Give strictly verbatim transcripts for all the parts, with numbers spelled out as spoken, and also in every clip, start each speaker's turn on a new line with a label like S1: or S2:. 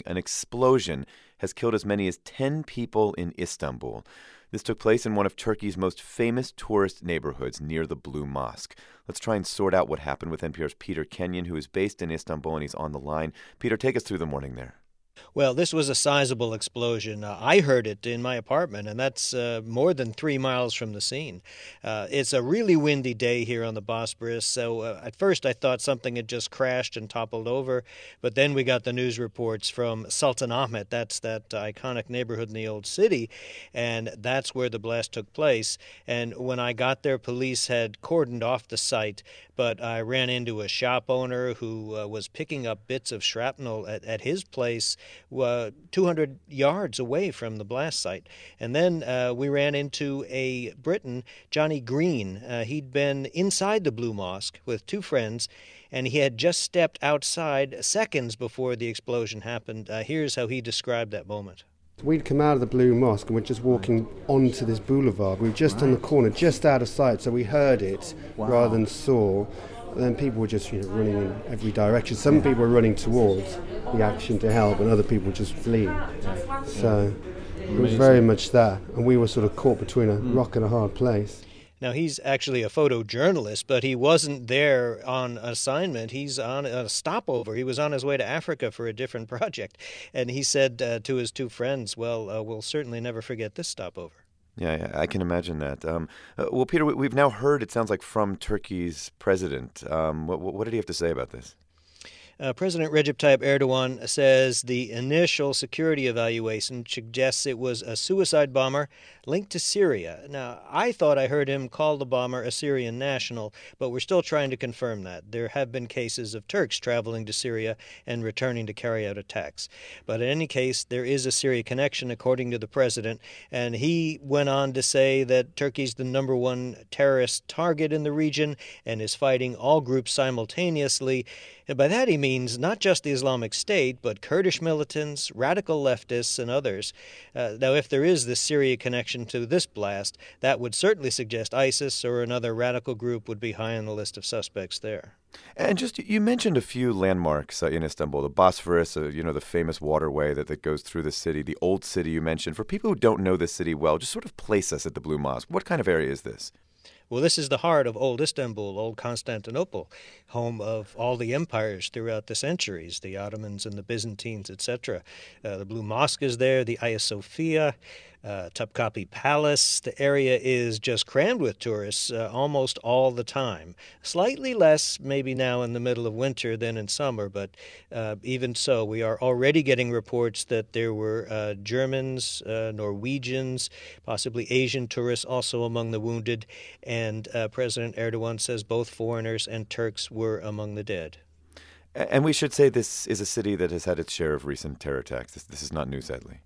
S1: an explosion has killed as many as ten people in Istanbul. This took place in one of Turkey's most famous tourist neighborhoods near the Blue Mosque. Let's try and sort out what happened with N P R's Peter Kenyon, who is based in Istanbul, and he's on the line. Peter, take us through the morning there.
S2: Well, this was a sizable explosion. Uh, I heard it in my apartment, and that's uh, more than three miles from the scene. Uh, it's a really windy day here on the Bosporus, so uh, at first I thought something had just crashed and toppled over, but then we got the news reports from Sultanahmet. That's that iconic neighborhood in the old city, and that's where the blast took place. And when I got there, police had cordoned off the site, but I ran into a shop owner who uh, was picking up bits of shrapnel at, at his place uh, two hundred yards away from the blast site. And then uh, we ran into a Briton, Johnny Green. Uh, he'd been inside the Blue Mosque with two friends, and he had just stepped outside seconds before the explosion happened. Uh, here's how he described that moment.
S3: We'd come out of the Blue Mosque and we're just walking onto this boulevard. We were just right on the corner, just out of sight, so we heard it wow. rather than saw. And then people were just you know, running in every direction. Some yeah. people were running towards the action to help, and other people were just fleeing. Yeah. So it was very much that. And we were sort of caught between a mm. rock and a hard place.
S2: Now, he's actually a photojournalist, but he wasn't there on assignment. He's on a stopover. He was on his way to Africa for a different project. And he said uh, to his two friends, well, uh, we'll certainly never forget this stopover.
S1: Yeah, I can imagine that. Um, uh, well, Peter, we've now heard, it sounds like, from Turkey's president. Um, what, what did he have to say about this?
S2: Uh, President Recep Tayyip Erdogan says the initial security evaluation suggests it was a suicide bomber linked to Syria. Now, I thought I heard him call the bomber a Syrian national, but we're still trying to confirm that. There have been cases of Turks traveling to Syria and returning to carry out attacks. But in any case, there is a Syria connection, according to the president, and he went on to say that Turkey's the number one terrorist target in the region and is fighting all groups simultaneously. And by that he means not just the Islamic State, but Kurdish militants, radical leftists, and others. Uh, now, if there is this Syria connection to this blast, that would certainly suggest ISIS or another radical group would be high on the list of suspects there.
S1: And just, you mentioned a few landmarks uh, in Istanbul, the Bosphorus, uh, you know, the famous waterway that, that goes through the city, the old city you mentioned. For people who don't know the city well, just sort of place us at the Blue Mosque. What kind of area is this?
S2: Well, this is the heart of Old Istanbul, Old Constantinople, home of all the empires throughout the centuries, the Ottomans and the Byzantines, et cetera. Uh, the Blue Mosque is there, the Hagia Sophia, uh, Topkapi Palace. The area is just crammed with tourists uh, almost all the time. Slightly less maybe now in the middle of winter than in summer, but uh, even so, we are already getting reports that there were uh, Germans, uh, Norwegians, possibly Asian tourists also among the wounded, and uh, President Erdogan says both foreigners and Turks were among the dead.
S1: And we should say this is a city that has had its share of recent terror attacks. This, this is not new, sadly.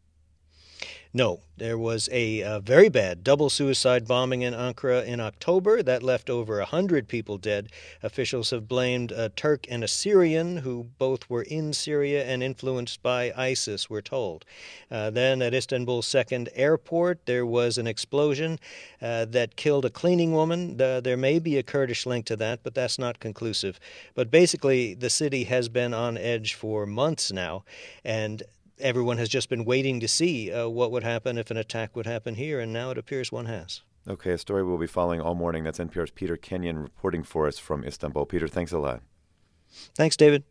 S2: No, there was a uh, very bad double suicide bombing in Ankara in October that left over one hundred people dead. Officials have blamed a Turk and a Syrian who both were in Syria and influenced by ISIS, we're told. Uh, then at Istanbul's second airport, there was an explosion uh, that killed a cleaning woman. Uh, there may be a Kurdish link to that, but that's not conclusive. But basically, the city has been on edge for months now, and everyone has just been waiting to see uh, what would happen if an attack would happen here, and now it appears one has.
S1: Okay, a story we'll be following all morning. That's N P R's Peter Kenyon reporting for us from Istanbul. Peter, thanks a lot.
S2: Thanks, David.